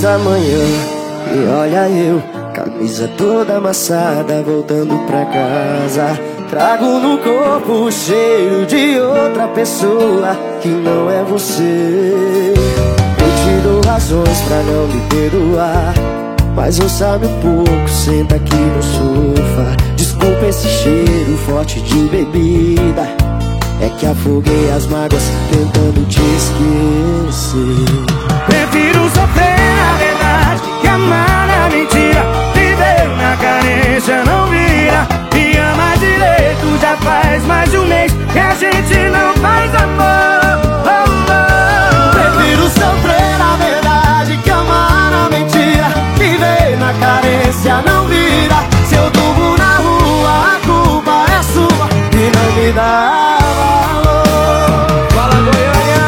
da manhã e olha eu, camisa toda amassada, voltando pra casa. Trago no corpo o cheiro de outra pessoa que não é você. Eu te dou razões pra não me perdoar, mas não sabe um pouco, senta aqui no sofá. Desculpa esse cheiro forte de bebida, é que afoguei as mágoas tentando te esquecer. Prefiro sofrer na verdade que amar na mentira. Viver na carência não vira. Me ama direito, já faz mais de um mês que a gente não faz amor. Prefiro sofrer na verdade que amar na mentira. Viver na carência não vira. Se eu durmo na rua, a culpa é sua e não me dá valor. Fala, Goiânia!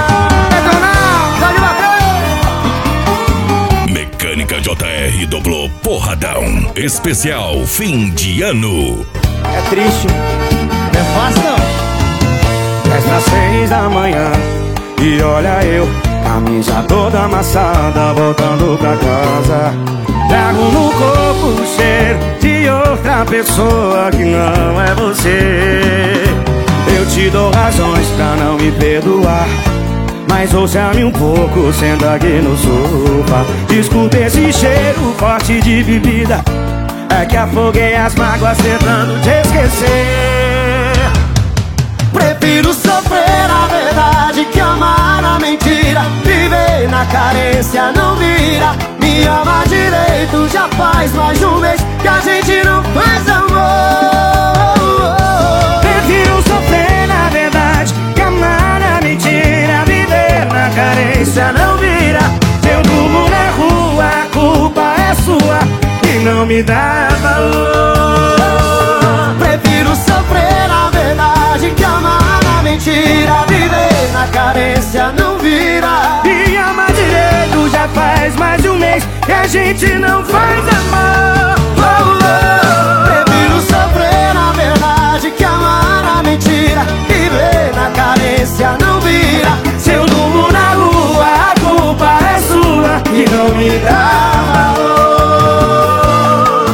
Mecânica JR dobrou Porradão especial fim de ano. É triste, não é fácil não. 10:06 da manhã e olha eu, camisa toda amassada, voltando pra casa. Trago no corpo o cheiro de outra pessoa que não é você. Eu te dou razões pra não me perdoar, mas ouça-me um pouco, senta aqui no sofá. Desculpa esse cheiro forte de bebida, é que afoguei as mágoas tentando te esquecer. Prefiro sofrer na verdade que amar na mentira. Viver na carência não vira. Me ama direito, já faz mais de um mês que a gente não faz amor. Prefiro sofrer na verdade que amar na mentira. Viver na carência não vira. Se eu durmo na rua, a culpa é sua e não me dá valor. Prefiro sofrer na verdade que amar na mentira. Viver na carência não vira. E amar direito, já faz mais de um mês que a gente não faz amor. Prefiro sofrer na verdade que amar na mentira. Viver na carência não vira. Se eu durmo na rua, a culpa é sua e não me dá valor.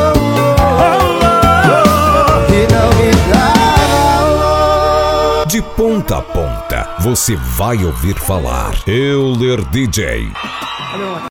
E não me dá valor. De ponta a ponta, você vai ouvir falar Euler DJ.